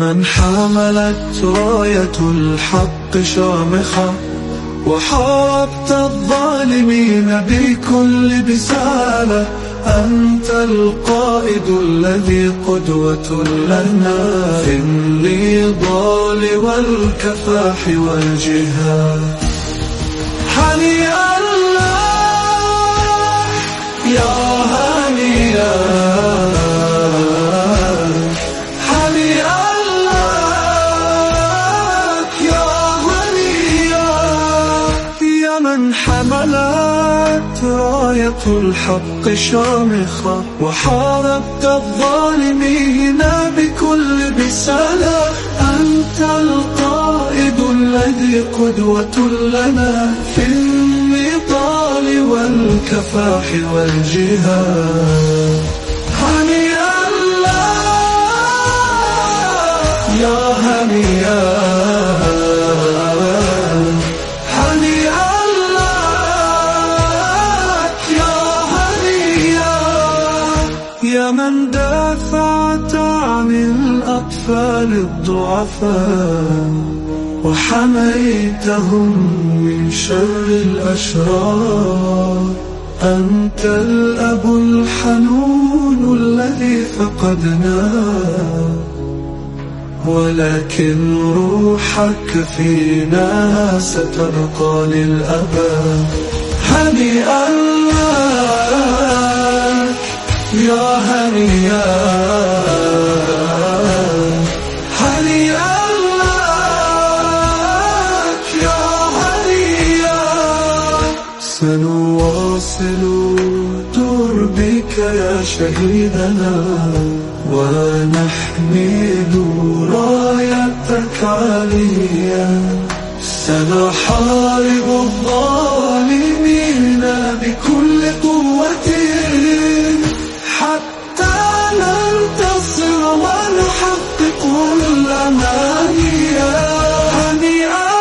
من حملت راية الحق شامخة وحاربت الظالمين بكل بسالة. أنت القائد الذي قدوة لنا في النضال والكفاح والجهاد. هنيئا لك يا هنيئا، هنيئا لك يا هنيئا، يا من حملت راية الحق شامخة وحاربت الظالمين بكل بسالة. أنت القائد الذي قدوة لنا في النضال والكفاح والجهاد. هنيئا لك يا هنيئا، هنيئا لك يا هنيئا، يا من دافعت عن الأطفال الضعفاء وحميتهم من شر الأشرار. أنت الأب الحنون الذي فقدناه، ولكن روحك فينا ستبقى للأبد. هنيئا لك يا هنيئا، هنيئا لك يا هنيئا. سنواصل دربك يا شهيدنا ونحمل رايتك عاليا. سنحارب الظالمين بكل قوة حتى ننتصر ونحقق الأماني. هنيئا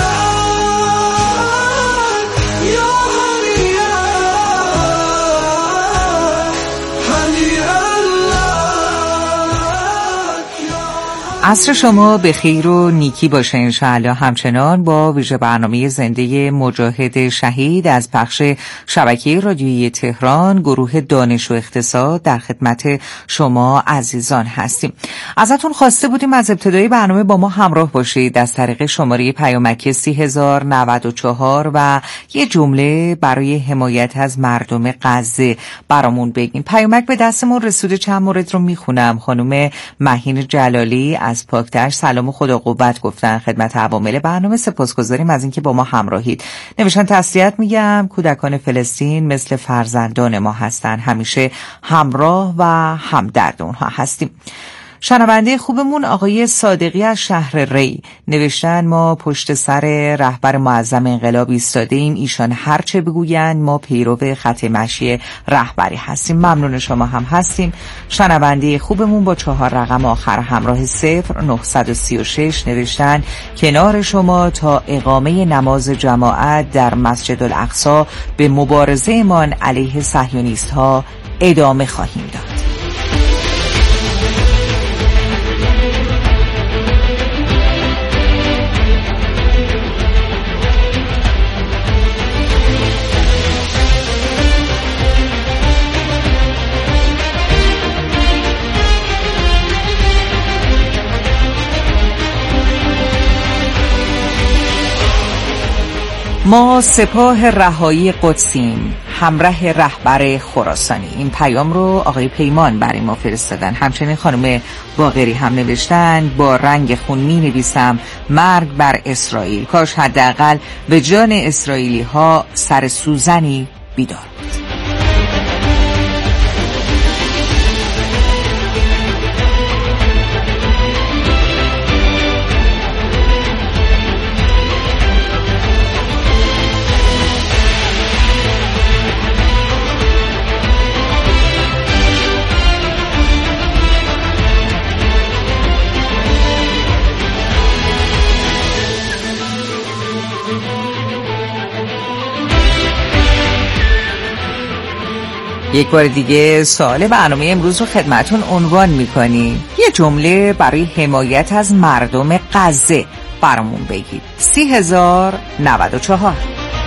لك يا هنيئا، هنيئا لك يا. عصر شما به خیر و نیکی باشه انشاءالله. همچنان با ویژه برنامه زنده مجاهد شهید از پخش شبکه رادیویی تهران گروه دانش و اقتصاد در خدمت شما عزیزان هستیم. ازتون خواسته بودیم از ابتدای برنامه با ما همراه باشید از طریق شماره پیامکی 3094 و یه جمله برای حمایت از مردم غزه برامون بگین. پیامک به دستمون رسیده، چند مورد رو میخونم. خانم مهین جلالی از پاکتش سلام و خدا قوت گفتن خدمت عوامل برنامه. سپاسگزاریم از اینکه با ما همراهید. نوشتن تسلیت میگم، کودکان فلسطین مثل فرزندان ما هستن، همیشه همراه و همدرد اونها هستیم. شنونده خوبمون آقای صادقی از شهر ری نوشتن ما پشت سر رهبر معظم انقلاب ایستاده ایم، ایشان هرچه بگویند ما پیرو خط مشی رهبری هستیم. ممنون شما هم هستیم. شنونده خوبمون با 4 رقم آخر همراه 0936 نوشتن کنار شما تا اقامه نماز جماعت در مسجد الاقصی به مبارزه مان علیه صهیونیست ها ادامه خواهیم داد. ما سپاه رهایی قدسیم، همراه رهبر خراسانی. این پیام رو آقای پیمان برای ما فرستادن. همچنین خانم باقری هم نوشتن با رنگ خون می نویسم مرگ بر اسرائیل، کاش حداقل به جان اسرائیلی ها سر سوزنی بیدار بود. یک بار دیگه سوال برنامه امروز رو خدمتون عنوان میکنیم. یه جمله برای حمایت از مردم غزه برامون بگید. 30,094.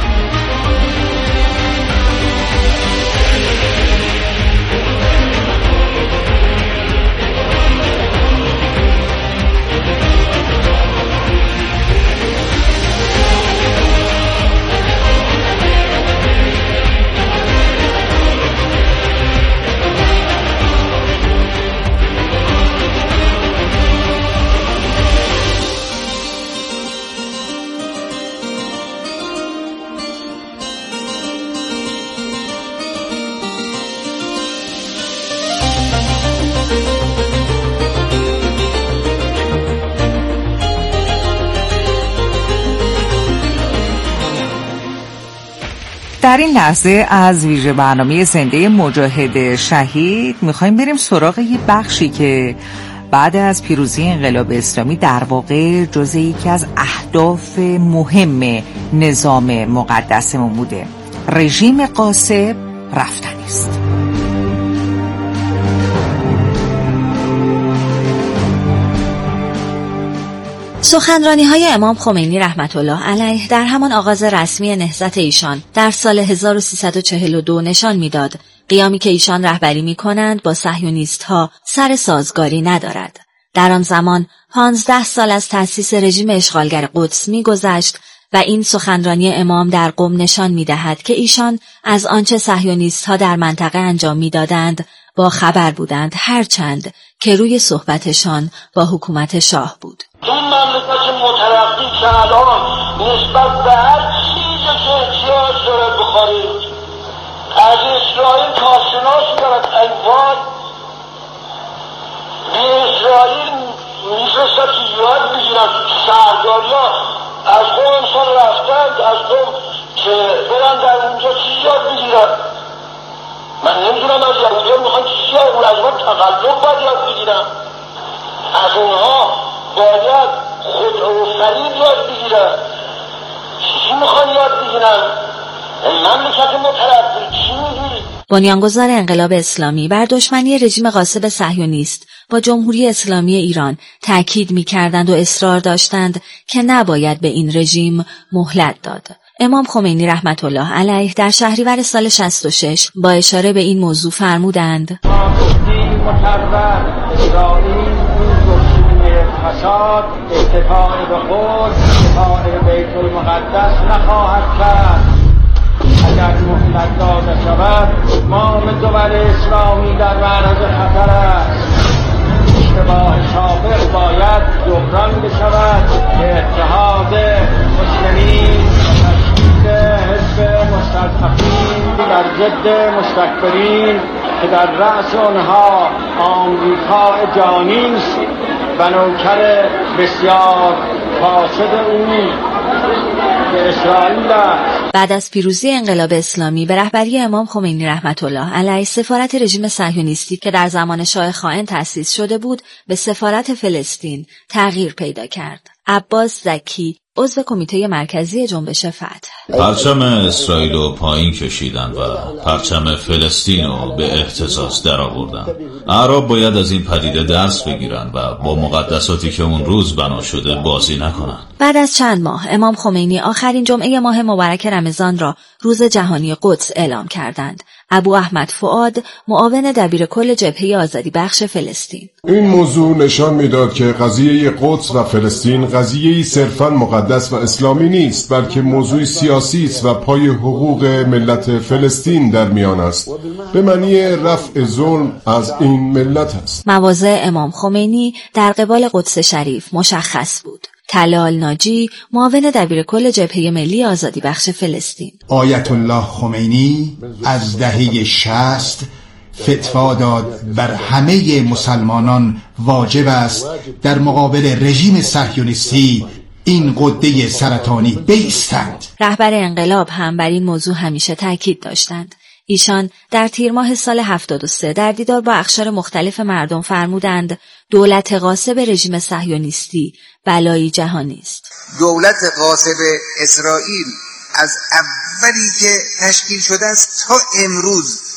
در این لحظه از ویژه برنامه زنده مجاهد شهید میخوایم بریم سراغ یه بخشی که بعد از پیروزی انقلاب اسلامی در واقع جزء یکی از اهداف مهم نظام مقدسمون بوده. رژیم غاصب رفتنی است. سخنرانی‌های امام خمینی رحمت الله علیه در همان آغاز رسمی نهضت ایشان در سال 1342 نشان می‌داد قیامی که ایشان رهبری می‌کنند با صهیونیست‌ها سر سازگاری ندارد. در آن زمان 15 سال از تأسیس رژیم اشغالگر قدس می‌گذشت و این سخنرانی امام در قم نشان می‌دهد که ایشان از آنچه صهیونیست‌ها در منطقه انجام می‌دادند با خبر بودند، هرچند که روی صحبتشان با حکومت شاه بود. این مملکت مترقی که الان نسبت به هر چیزی که احتیاج داره بخارید از اسرائیل کارشناس دارد، ایوان به اسرائیل میفرستد که یاد بگیرد. شهرداری ها از قوم انسان رفتند، از قوم که برن در اونجا چیز یاد بگیرد. من نمیدونم از یهودی ها میخوان چیزی یاد بگیرن، از اون تقلب باید یاد بگیرن، از اونها باید خود و فرید یاد بگیرن. چی میخوان یاد بگیرن؟ مملکت مترقی چی میگی؟ بنیانگذار انقلاب اسلامی بر دشمنی رژیم غاصب صهیونیست با جمهوری اسلامی ایران تأکید می‌کردند و اصرار داشتند که نباید به این رژیم مهلت داد. امام خمینی رحمت الله علیه در شهریور سال 66 با اشاره به این موضوع فرمودند: فساد اتفاق به خود اتفاق به بیت المقدس نخواهد کرد. اگر مهلت داده شود امام دول اسلامی در معرض خطر است. اشتباه شافق باید جبران بشود که اتحاد مسلمین تشکیل حزب مستضعفین در ضد مستکبرین که در رأس آنها آمریکا جانی است و نوکر بسیار فاسد او که اسرائیل است. بعد از پیروزی انقلاب اسلامی به رهبری امام خمینی رحمت الله علیه سفارت رژیم صهیونیستی که در زمان شاه خائن تأسیس شده بود به سفارت فلسطین تغییر پیدا کرد. عباس زکی عضو کمیته مرکزی جنبش فتح: پرچم اسرائیل رو پایین کشیدن و پرچم فلسطین رو به اهتزاز در آوردن. اعراب باید از این پدیده درس بگیرن و با مقدساتی که اون روز بنا شده بازی نکنن. بعد از چند ماه امام خمینی آخرین جمعه ماه مبارک رمضان را روز جهانی قدس اعلام کردند. ابو احمد فؤاد معاون دبیر کل جبهه آزادی بخش فلسطین: این موضوع نشان میداد که قضیه قدس و فلسطین قضیه‌ای صرفاً مقدس و اسلامی نیست، بلکه موضوع سیاسی است و پای حقوق ملت فلسطین در میان است، به معنی رفع ظلم از این ملت است. مواضع امام خمینی در قبال قدس شریف مشخص بود. طلال ناجی معاون دبیر کل جبهه ملی آزادی بخش فلسطین: آیت الله خمینی از دهه 60 فتوا داد بر همه مسلمانان واجب است در مقابل رژیم صهیونیستی این غده سرطانی بایستند. رهبر انقلاب هم بر این موضوع همیشه تاکید داشتند. ایشان در تیر ماه سال 73 در دیدار با اقشار مختلف مردم فرمودند دولت غاصب رژیم صهیونیستی بلایی جهانی است. دولت غاصب اسرائیل از اولی که تشکیل شده است تا امروز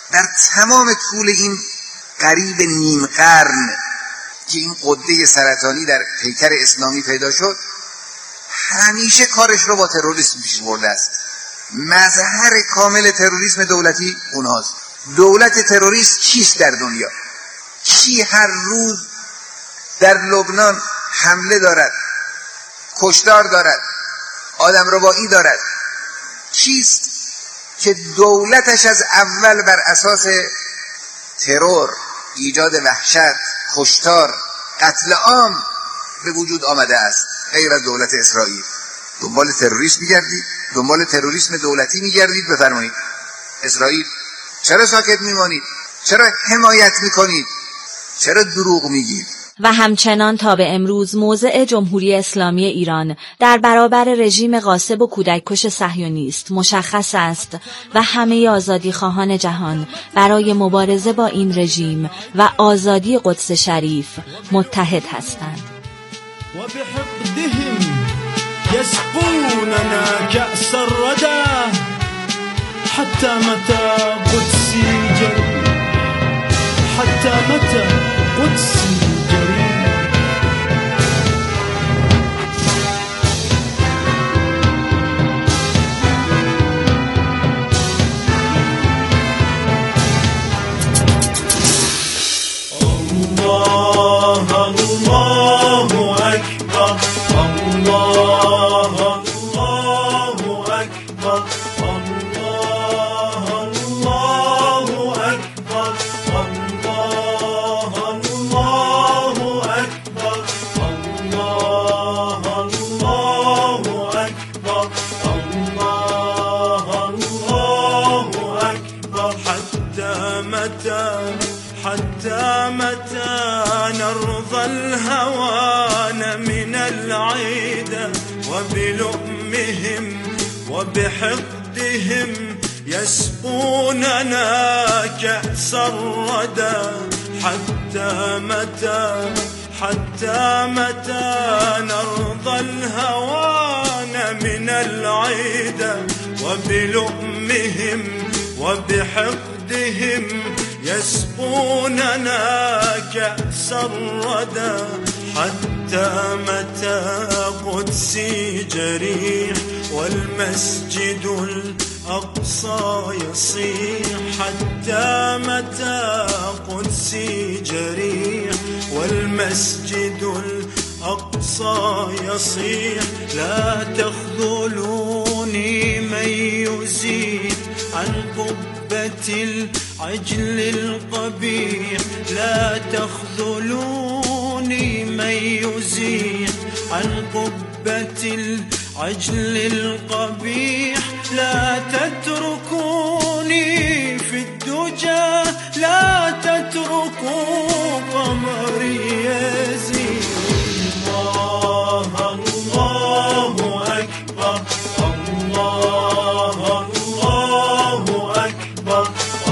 در تمام طول این قریب نیم قرن که این قده سرطانی در پیکر اسلامی پیدا شد، همیشه کارش رو با تروریسم پیش برده است. مظهر کامل تروریسم دولتی اونهاست. دولت تروریست چیست در دنیا؟ کی هر روز در لبنان حمله دارد، کشتار دارد، آدمربایی دارد؟ کیست که دولتش از اول بر اساس ترور، ایجاد وحشت، کشتار، قتل عام به وجود آمده است؟ غیر از دولت اسرائیل. دنبال تروریسم می‌گردید، دنبال تروریسم دولتی می‌گردید. بفرمایید اسرائیل چرا ساکت میمانید؟ چرا حمایت میکنید؟ چرا دروغ میگید؟ و همچنان تا به امروز موضع جمهوری اسلامی ایران در برابر رژیم غاصب و کودککش صهیونیست مشخص است و همه آزادی خواهان جهان برای مبارزه با این رژیم و آزادی قدس شریف متحد هستند. و بحقدهم يسقوننا كأس الردى حتى متى قدسي جري حتى متى قدسي جري. الله الله أكبر الله الله أكبر الله الله أكبر الله الله أكبر الله الله أكبر الله الله أكبر. حتى متى نرضى الهوان من العيدة وبلؤمهم وبحقدهم يسقوننا كأس الردى. حتى متى نرضى الهوان من العيدة وبلؤمهم وبحقدهم يسقوننا كأس الردى. حتى متى قدسي جريح والمسجد الأقصى يصيح. حتى متى قدسي جريح والمسجد الأقصى يصيح. لا تخذلوني من يزيد عن قبة العجل القبيح. لا تخذلوني من يزيد عن قبة العجل القبيح. لا تتركوني في الدجى لا تتركوا قمري يزيد. الله الله أكبر الله الله أكبر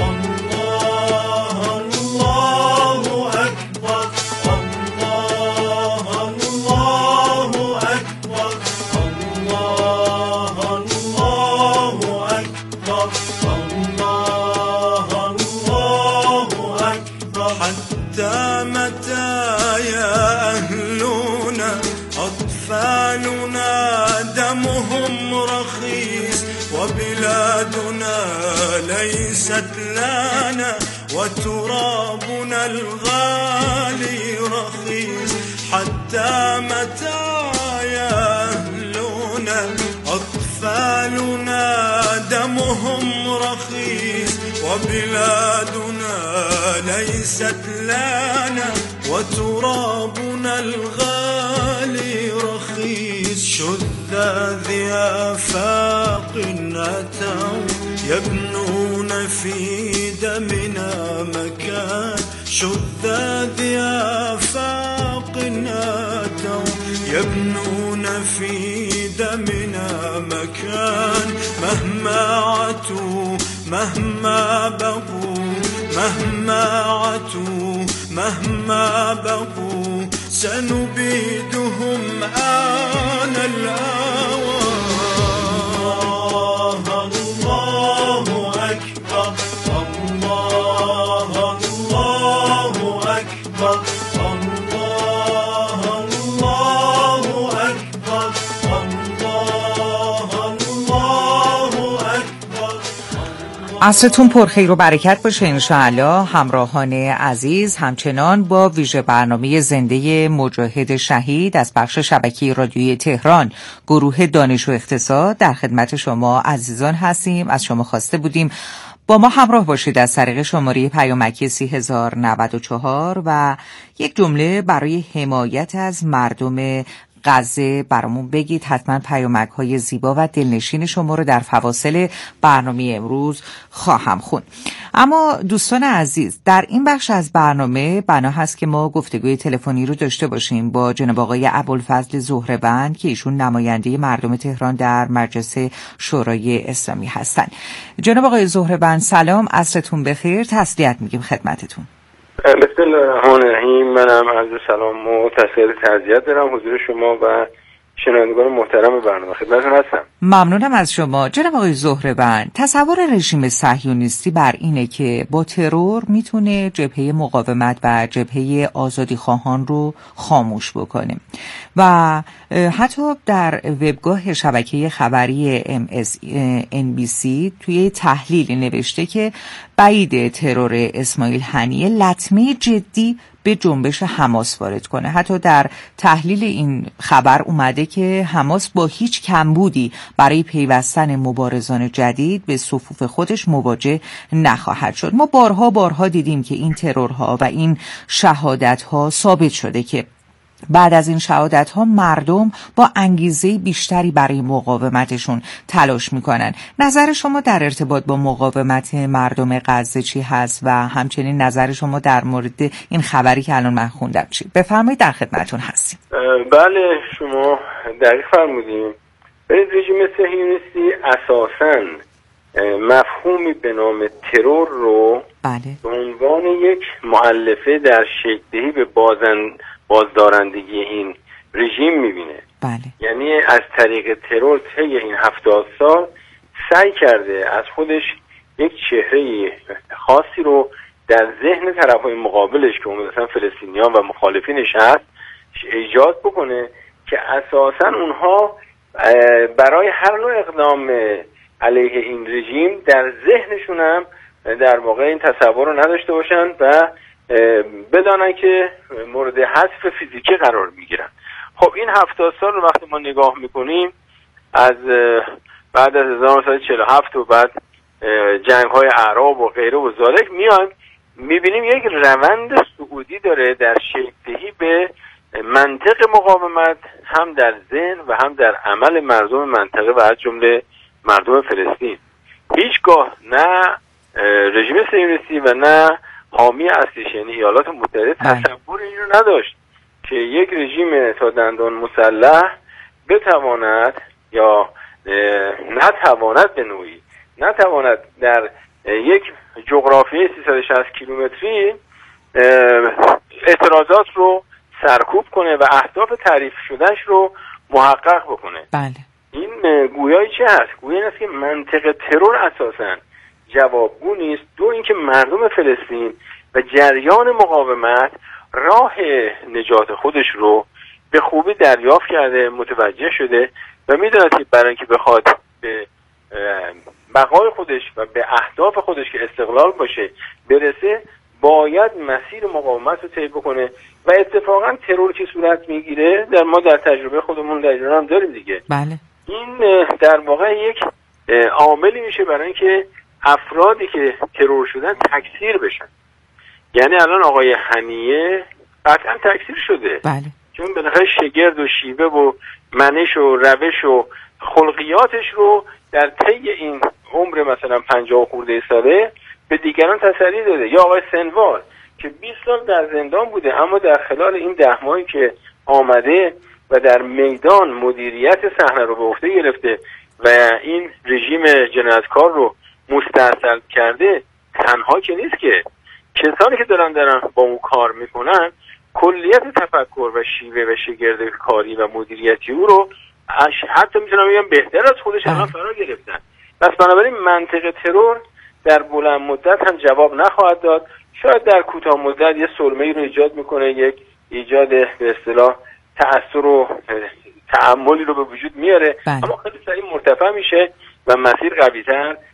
الله الله أكبر الله الله أكبر الله الله أكبر الله الله أكبر. حتى متى يا أهلنا أطفالنا دمهم رخيص وبلادنا ليست لنا وترابنا الغالي رخيص. حتى متى يا أهلنا أطفالنا دمهم رخيص وبلادنا ليست لنا وترابنا الغالي رخيص. شذاذ آفاق أتوا يبنون في دمنا مكان. شذاذ آفاق أتوا يبنون في دمنا مكان. مهما عتوا مهما بقوا مهما عتوا مهما بقوا سنبيدهم آن الأوان. الله الله أكبر الله عصرتون پرخیر و برکت باشه انشاءالله. همراهان عزیز، همچنان با ویژه برنامه زنده مجاهد شهید از بخش شبکه رادیویی تهران گروه دانش و اقتصاد در خدمت شما عزیزان هستیم. از شما خواسته بودیم با ما همراه باشید از طریق شماره پیامکی 3094 و یک جمله برای حمایت از مردم غزه برامون بگید. حتما پیامک‌های زیبا و دلنشین شما رو در فواصل برنامه امروز خواهم خوند. اما دوستان عزیز، در این بخش از برنامه بنا هست که ما گفتگوی تلفنی رو داشته باشیم با جناب آقای ابوالفضل زهره‌بند که ایشون نماینده مردم تهران در مجلس شورای اسلامی هستند. جناب آقای زهره‌بند سلام، عصرتون بخیر، تسلیت میگیم خدمتتون. بسم الله الرحمن الرحیم. منم عرض سلام و تعزیت دارم حضور شما و شنوندگان محترم برنامه. خدمتتون هستم. ممنونم از شما. جناب آقای زهره‌بند، تصور رژیم صهیونیستی بر اینه که با ترور میتونه جبهه مقاومت و جبهه آزادیخواهان رو خاموش بکنه و حتی در وبگاه شبکه خبری MSNBC توی تحلیل نوشته که بعید ترور اسماعیل هنیه لطمه جدی به جنبش حماس وارد کنه. حتی در تحلیل این خبر اومده که حماس با هیچ کمبودی برای پیوستن مبارزان جدید به صفوف خودش مواجه نخواهد شد. ما بارها دیدیم که این ترورها و این شهادتها ثابت شده که بعد از این شهادت‌ها مردم با انگیزه بیشتری برای مقاومتشون تلاش میکنن. نظر شما در ارتباط با مقاومت مردم غزه چی هست و همچنین نظر شما در مورد این خبری که الان من خوندم چی؟ بفرمایید، در خدمتتون هستیم. بله، شما دقیق فرمودین. رژیم صهیونیستی اساساً مفهومی به نام ترور رو به عنوان یک مؤلفه در شکل‌دهی به بازدارندگی این رژیم میبینه. یعنی از طریق ترور طی این 70 سال سعی کرده از خودش یک چهره خاصی رو در ذهن طرفهای مقابلش که مثلا فلسطینیان و مخالفینش هست ایجاد بکنه که اساساً اونها برای هر نوع اقدام علیه این رژیم در ذهنشون هم در واقع این تصور رو نداشته باشن و بدانن که مورد حذف فیزیکی قرار میگیرن. خب این 70 سال رو وقتی ما نگاه میکنیم از بعد از 1947 و بعد جنگ های اعراب و غیره و ذالک میایم میبینیم یک روند صعودی داره در شکل‌دهی به منطق مقاومت، هم در ذهن و هم در عمل مردم منطقه و از جمله مردم فلسطین. هیچگاه نه رژیم صهیونیستی و نه حامی اصلیش یعنی ایالات متحده تصور این رو نداشت که یک رژیم تا دندان مسلح بتواند یا نتواند به نوعی نتواند در یک جغرافیای 360 کیلومتری اعتراضات رو سرکوب کنه و اهداف تعریف شدهش رو محقق بکنه. بله. این گویای چه هست؟ گویای این است که منطق ترور اساساً جوابگو نیست. دو اینکه مردم فلسطین و جریان مقاومت راه نجات خودش رو به خوبی دریافت کرده، متوجه شده و میدونه که برای اینکه بخواد به بقای خودش و به اهداف خودش که استقلال باشه برسه باید مسیر مقاومت رو طی بکنه و اتفاقا ترور که صورت میگیره در ما در تجربه خودمون در ایران هم داریم دیگه. بله. این در واقع یک عاملی میشه برای اینکه افرادی که ترور شدن تکثیر بشن. یعنی الان آقای هنیه قطعا تکثیر شده. بله. چون بالاخره شگرد و شیوه و منش و روش و خلقیاتش رو در طی این عمر مثلا 50 خورده ساله به دیگران تسری داده. یا آقای سنوار که 20 سال در زندان بوده اما در خلال این 10 ماهی که آمده و در میدان مدیریت صحنه رو به عهده گرفته و این رژیم جنایتکار رو مستاصل کرده، تنها که نیست که کسانی که دارن با اون کار میکنن کلیت تفکر و شیوه و شگرد کاری و مدیریتی او رو حتی میتونم بگم بهتر از خودش الان فرا گرفتن. پس بنابراین منطق ترور در بلند مدت هم جواب نخواهد داد. شاید در کوتاه مدت یه سرمه‌ای رو ایجاد میکنه، یک ایجاد به اصطلاح تأثیر و تعاملی رو به وجود میاره. اما خیلی سریع مرتفع میشه و مسیر قوی‌تر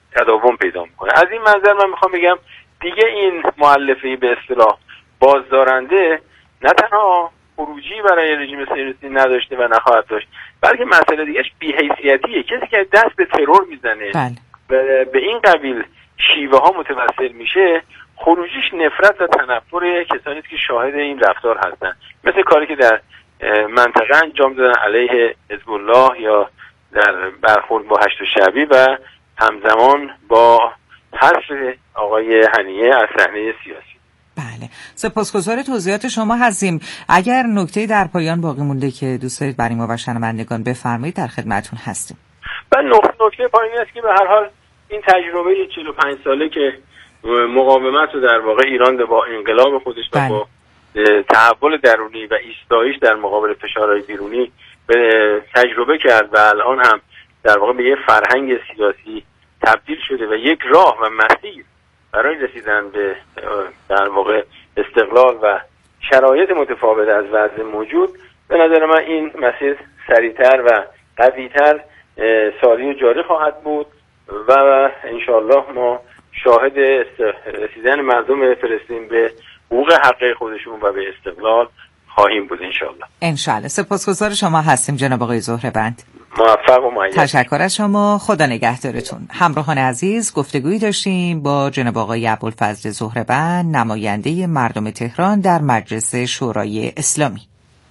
تداوم پیدا میکنه. از این منظر من میخوام بگم دیگه این مؤلفه به اصطلاح بازدارنده نه تنها خروجی برای رژیم صهیونیستی نداشته و نخواهد داشت، بلکه مسئله دیگهش بی‌حیثیتیه. کسی که دست به ترور میزنه و به این قبیل شیوه ها متوسل میشه، خروجیش نفرت و تنفر کسانی که شاهد این رفتار هستن، مثل کاری که در منطقه انجام دادن علیه حزب الله یا در برخورد با هشت شعبی و همزمان با حذف آقای هنیه از صحنه سیاسی. بله، سپاسگزار توضیحات شما هستیم. اگر نکته در پایان باقی مونده که دوست دارید برای ما و شنوندگان بفرمایید در خدمتتون هستیم. و نکته پایانی است که به هر حال این تجربه 45 ساله که مقاومت رو در واقع ایران با انقلاب خودش و با تحول درونی و ایستایش در مقابل فشارهای بیرونی به تجربه کرد و الان هم در واقع به یه فرهنگ سیاسی تبدیل شده و یک راه و مسیر برای رسیدن به در واقع استقلال و شرایط متفاوت از وضع موجود، به نظر من این مسیر سریعتر و قوی‌تر ساری جاری خواهد بود و انشاءالله ما شاهد رسیدن مردم فلسطین به حقوق حقیقی خودشون و به استقلال خواهیم بود انشاءالله. سپاسگزار شما هستیم جناب آقای زهره‌بند. موفق و مؤید. تشکر از شما. خدا نگهدارتون. همراهان عزیز، گفتگویی داشتیم با جناب آقای ابوالفضل زهره‌بند، نماینده مردم تهران در مجلس شورای اسلامی.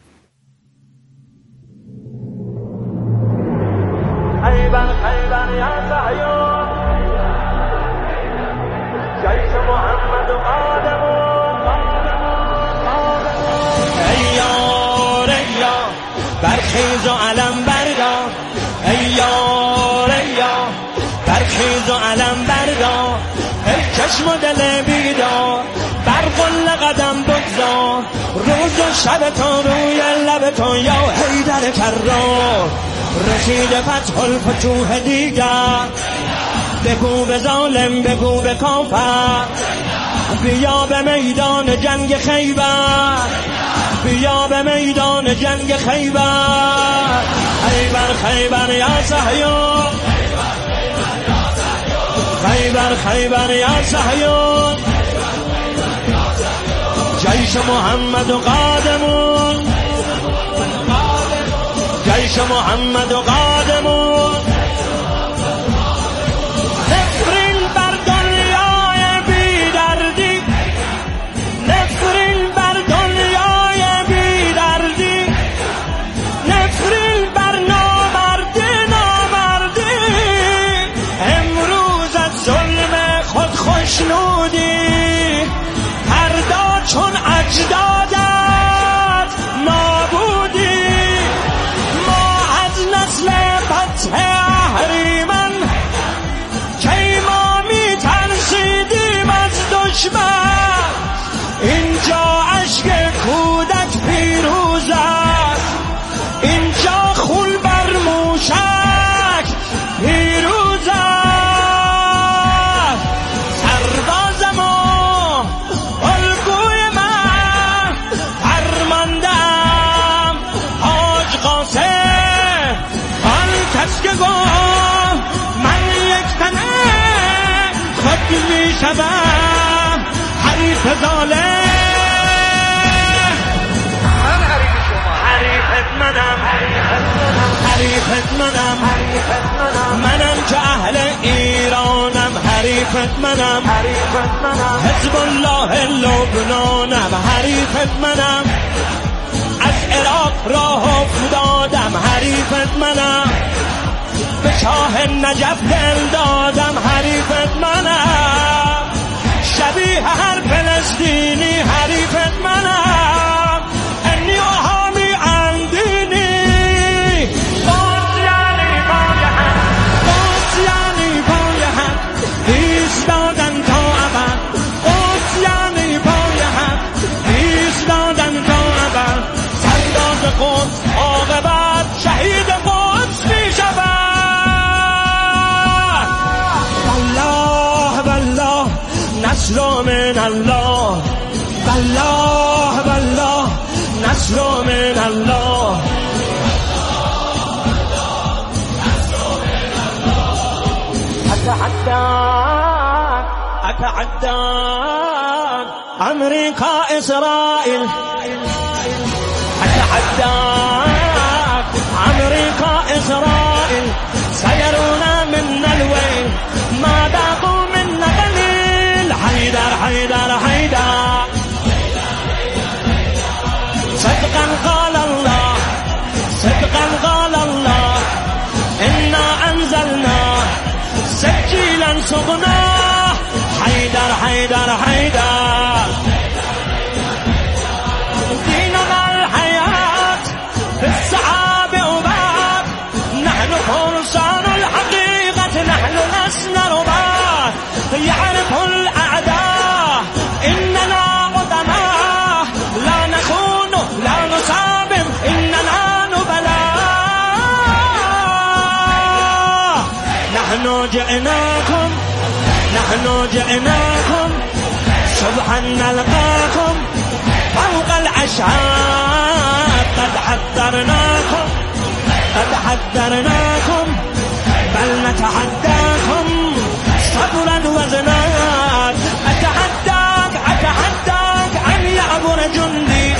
برخیز و علم بردار ای یار ای یار، برخیز و علم بردار ای چشم و دل بیدار، بر قل قدم بگذار روز و شب تو روی لب تو یا حیدر کرار، رسید فتح الفتوح دیگر، بگو به ظالم بگو به کافر، بیا به میدان جنگ خیبر، بیا به میدان جنگ خیبر، خیبر خیبر یا صهیون، خیبر خیبر یا صهیون، جیش محمد و قادمون، جیش محمد و قادمون، نفرین بر دنیای بی دردی، نفرین بر دنیای بی دردی، نفرین بر نامردی نامردی، امروز از ظلم خود خوشنودی، فردا چون اجدادت نابودی، ما از نسل فتح اهریمن کی ما می ترسیدیم از دشمن، اینجا عشق کودک پیروز است، اینجا خون بر موشک پیروز است، سرباز ما الگوی من فرماندم، حاج قاسم آن کس که گفت من یک تنه خود می شدم حریف ظالم، من حریف شما، حریفت منم، حریفت منم، منم که اهل ایرانم، حریفت منم، حزب الله لبنانم، حریفت منم، از عراق راه افتادم، حریفت منم، به شاه نجف دل دادم، حریفت منم، شبیه هر فلسطینی حریفت منم، انی احامی اندینی، باز یعنی بای هم، باز یعنی بای هم، ایستادن تا ابد، باز یعنی بای هم، ایستادن تا ابد، سرداد قدس عاقبت شهید قدس می شود، والله والله نصر من الله، والله والله نصر من الله، حتى أتعدى أمريكا إسرائيل أتعدى أمريكا إسرائيل سيرون منا الويل ما باقوا منا قليل حيدر حيدر حيدر صدقا قال الله صدقا قال الله إنا أنزلنا سجيلا صغناه حيدر حيدر حيدر ديننا الحياة في السحاب أباب نحن فرسان الحقيقة نحن لسنا رباه يعرف الأعداء إننا قدماء لا نخون لا نصابم إننا نبلاء نحن جئناكم صبحا نلقاكم فوق العشاء قد حذرناكم بل نتحداكم صبرا وزنات أتحداك أن يعبر جندي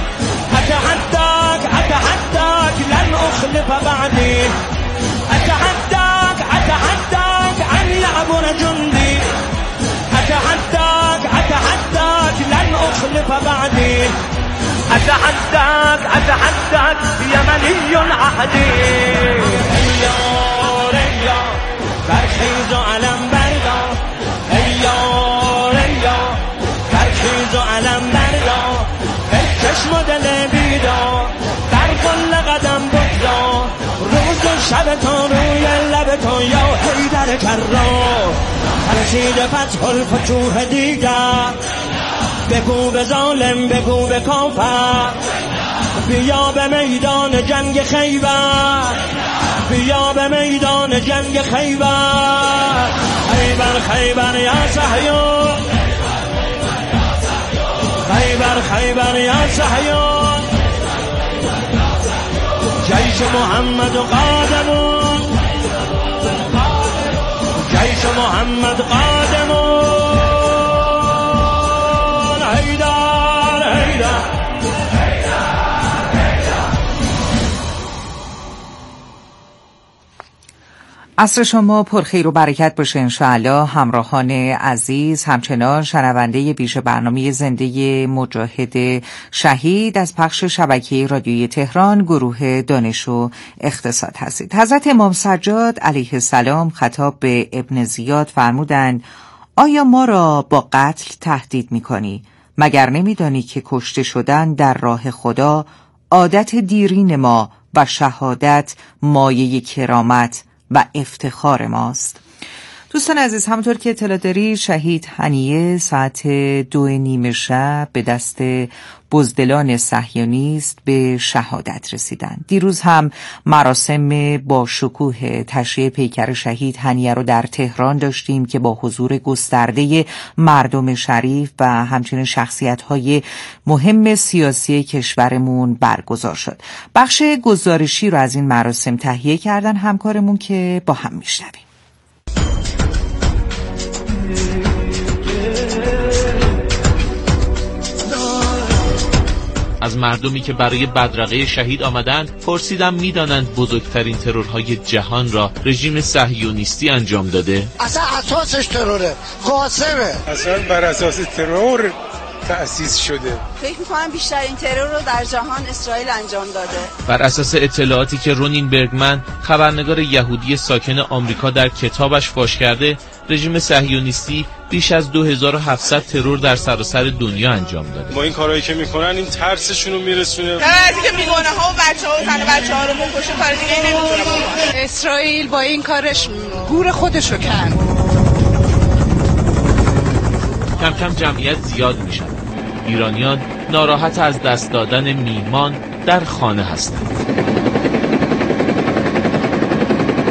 أتحداك لن أخلف بعدي أتحداك أن يعبر جندي أتحداك لن أخلف بعدي أتحداك يمني عهدي ريا برخیز و علم بردار ريا برخیز و علم بردار ای چشم و دل بیدار در کل قدم بگذار روز و شب تو روی لب تو یا حیدر کرار رسید فتح الفتوح دیگر بگو به ظالم بگو به کافر بیا به میدان جنگ خیبر بیا به میدان جنگ خیبر خیبر یا صهیون خیبر یا صهیون جیش محمد قادمون جیش محمد قادمون حیدر حیدر عصر شما پرخیر و برکت باشه انشاءالله. همراهان عزیز، همچنان شنونده ویژه برنامه زنده مجاهد شهید از پخش شبکه رادیویی تهران گروه دانش و اقتصاد هستید. حضرت امام سجاد علیه السلام خطاب به ابن زیاد فرمودند: آیا ما را با قتل تهدید می‌کنی؟ مگر نمی‌دانی که کشته شدن در راه خدا عادت دیرین ما و شهادت مایه کرامت و افتخار ماست. دوستان عزیز، همونطور که اطلاع داری شهید هنیه ساعت 2:30 شب به دست بزدلان صهیونیست به شهادت رسیدند. دیروز هم مراسم با شکوه تشییع پیکر شهید هنیه رو در تهران داشتیم که با حضور گسترده مردم شریف و همچنین شخصیت‌های مهم سیاسی کشورمون برگزار شد. بخش گزارشی رو از این مراسم تهیه کردن همکارمون که با هم میشنویم. از مردمی که برای بدرقه شهید آمدند پرسیدم میدانند بزرگترین ترورهای جهان را رژیم صهیونیستی انجام داده؟ اصلا اساسش تروره، قاسمه. اصلا بر اساس ترور تأسیس شده. فکر می‌کنم بیشترین ترور رو در جهان اسرائیل انجام داده. بر اساس اطلاعاتی که رونین برگمن خبرنگار یهودی ساکن آمریکا در کتابش فاش کرده، رژیم صهیونیستی بیش از 2700 ترور در سراسر دنیا انجام داده. با این کارهایی که میکنن این ترسشون رو میرسونه. در از اینکه میگونه ها و بچه‌ها رو بکشه کار دیگه نمیتونه بکنه. اسرائیل با این کارش گور خودشو کند. کم کم جمعیت زیاد میشن. ایرانیان ناراحت از دست دادن میهمان در خانه هستند.